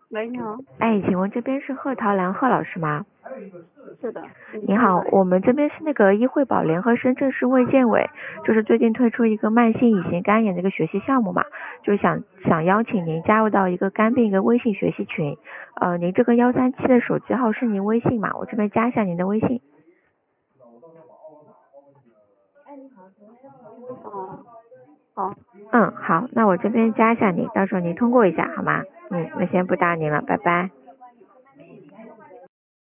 喂，你好。 哎，请问这边是贺桃兰贺老师吗？ 是的。 您好，我们这边是那个医惠保联合深圳市卫健委，就是最近推出一个慢性乙型肝炎的一个学习项目嘛，就是想邀请您加入到一个肝病一个微信学习群。您这个137的手机号是您微信嘛？我这边加一下您的微信。 哦，好。 好，那我这边加一下您，到时候您通过一下好吗？那先不打您了，拜拜。